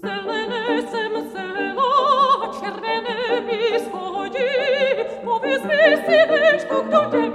Zelene jsem sela, červené mi schodí, pověz mi si, než to kdo tě